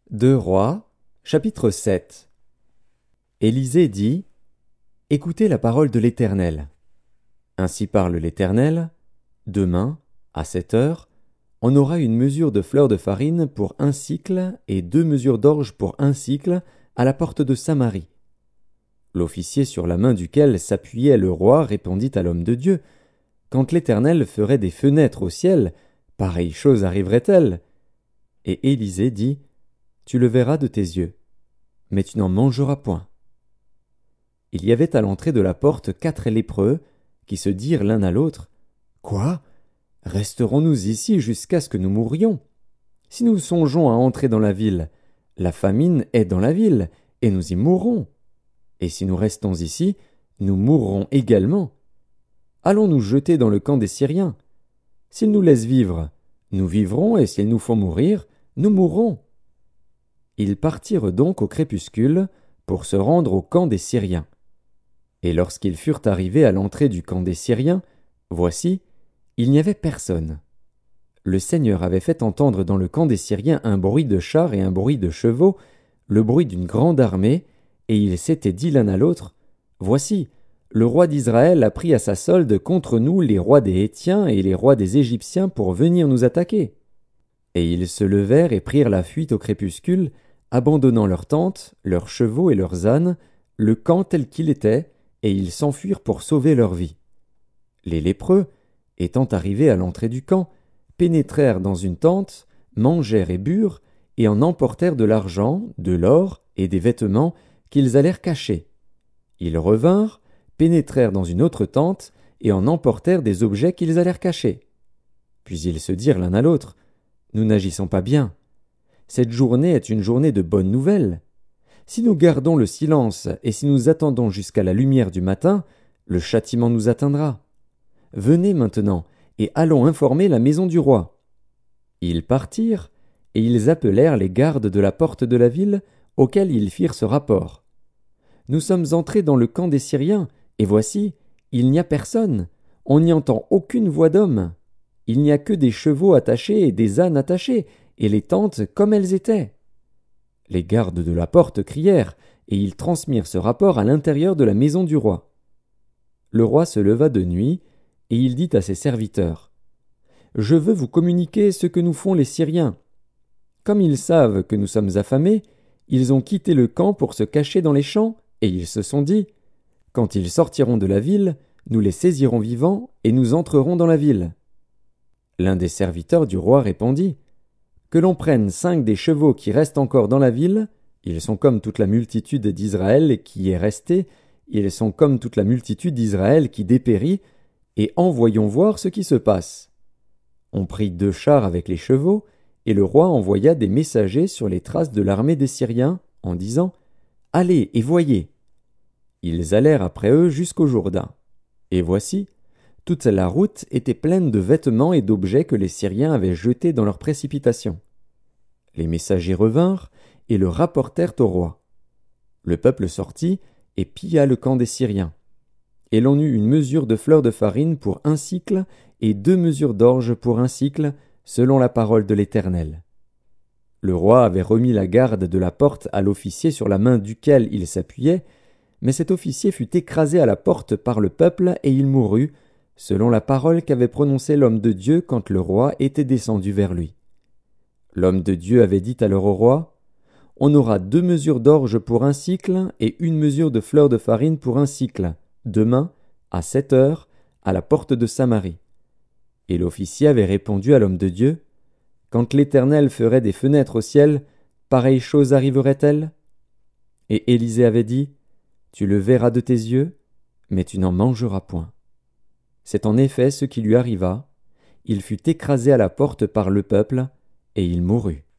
Deux Rois, chapitre 7. Élisée dit: Écoutez la parole de l'Éternel. Ainsi parle l'Éternel: Demain, à 7 heures, on aura une mesure de fleur de farine pour 1 sicle et 2 mesures d'orge pour 1 sicle à la porte de Samarie. L'officier sur la main duquel s'appuyait le roi répondit à l'homme de Dieu: Quand l'Éternel ferait des fenêtres au ciel, pareille chose arriverait-elle? Et Élisée dit: Tu le verras de tes yeux, mais tu n'en mangeras point. Il y avait à l'entrée de la porte 4 lépreux, qui se dirent l'un à l'autre: Quoi? Resterons-nous ici jusqu'à ce que nous mourions? Si nous songeons à entrer dans la ville, la famine est dans la ville, et nous y mourrons. Et si nous restons ici, nous mourrons également. Allons nous jeter dans le camp des Syriens. S'ils nous laissent vivre, nous vivrons, et s'ils nous font mourir, nous mourrons. Ils partirent donc au crépuscule pour se rendre au camp des Syriens. Et lorsqu'ils furent arrivés à l'entrée du camp des Syriens, voici, il n'y avait personne. Le Seigneur avait fait entendre dans le camp des Syriens un bruit de chars et un bruit de chevaux, le bruit d'une grande armée, et ils s'étaient dit l'un à l'autre: Voici, le roi d'Israël a pris à sa solde contre nous les rois des Hétiens et les rois des Égyptiens pour venir nous attaquer. Et ils se levèrent et prirent la fuite au crépuscule, abandonnant leurs tentes, leurs chevaux et leurs ânes, le camp tel qu'il était, et ils s'enfuirent pour sauver leur vie. Les lépreux, étant arrivés à l'entrée du camp, pénétrèrent dans une tente, mangèrent et burent, et en emportèrent de l'argent, de l'or et des vêtements qu'ils allèrent cacher. Ils revinrent, pénétrèrent dans une autre tente, et en emportèrent des objets qu'ils allèrent cacher. Puis ils se dirent l'un à l'autre: Nous n'agissons pas bien. Cette journée est une journée de bonnes nouvelles. Si nous gardons le silence et si nous attendons jusqu'à la lumière du matin, le châtiment nous atteindra. Venez maintenant, et allons informer la maison du roi. Ils partirent, et ils appelèrent les gardes de la porte de la ville, auxquels ils firent ce rapport. Nous sommes entrés dans le camp des Syriens, et voici, il n'y a personne, on n'y entend aucune voix d'homme. Il n'y a que des chevaux attachés et des ânes attachés, et les tentes comme elles étaient. Les gardes de la porte crièrent, et ils transmirent ce rapport à l'intérieur de la maison du roi. Le roi se leva de nuit, et il dit à ses serviteurs: Je veux vous communiquer ce que nous font les Syriens. Comme ils savent que nous sommes affamés, ils ont quitté le camp pour se cacher dans les champs, et ils se sont dit: Quand ils sortiront de la ville, nous les saisirons vivants, et nous entrerons dans la ville. L'un des serviteurs du roi répondit: Que l'on prenne 5 des chevaux qui restent encore dans la ville, ils sont comme toute la multitude d'Israël qui est restée, ils sont comme toute la multitude d'Israël qui dépérit, et envoyons voir ce qui se passe. On prit 2 chars avec les chevaux, et le roi envoya des messagers sur les traces de l'armée des Syriens, en disant: Allez et voyez. Ils allèrent après eux jusqu'au Jourdain. Et voici, toute la route était pleine de vêtements et d'objets que les Syriens avaient jetés dans leur précipitation. Les messagers revinrent et le rapportèrent au roi. Le peuple sortit et pilla le camp des Syriens. Et l'on eut une mesure de fleur de farine pour 1 sicle et 2 mesures d'orge pour 1 sicle, selon la parole de l'Éternel. Le roi avait remis la garde de la porte à l'officier sur la main duquel il s'appuyait, mais cet officier fut écrasé à la porte par le peuple et il mourut, selon la parole qu'avait prononcée l'homme de Dieu quand le roi était descendu vers lui. L'homme de Dieu avait dit alors au roi: On aura 2 mesures d'orge pour 1 sicle et 1 mesure de fleur de farine pour 1 sicle, demain, à 7 heures, à la porte de Samarie. Et l'officier avait répondu à l'homme de Dieu: Quand l'Éternel ferait des fenêtres au ciel, pareille chose arriverait-elle? Et Élisée avait dit: Tu le verras de tes yeux, mais tu n'en mangeras point. C'est en effet ce qui lui arriva. Il fut écrasé à la porte par le peuple, et il mourut.